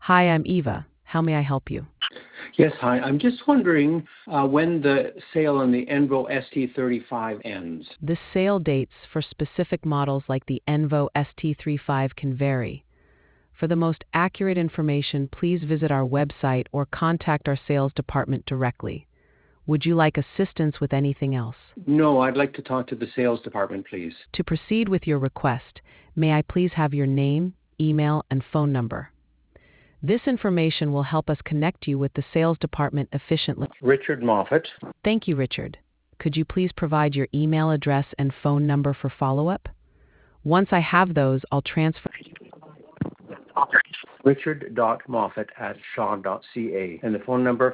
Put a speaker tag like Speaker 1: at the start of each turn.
Speaker 1: Hi, I'm Eva. How may I help you?
Speaker 2: Yes, hi. I'm just wondering when the sale on the Envo ST35 ends.
Speaker 1: The sale dates for specific models like the Envo ST35 can vary. For the most accurate information, please visit our website or contact our sales department directly. Would you like assistance with anything else?
Speaker 2: No, I'd like to talk to the sales department, please.
Speaker 1: To proceed with your request, may I please have your name, email, and phone number? This information will help us connect you with the sales department efficiently.
Speaker 2: Richard Moffat.
Speaker 1: Thank you, Richard. Could you please provide your email address and phone number for follow-up? Once I have those, I'll transfer.
Speaker 2: Richard.Moffat@shaw.ca. And the phone number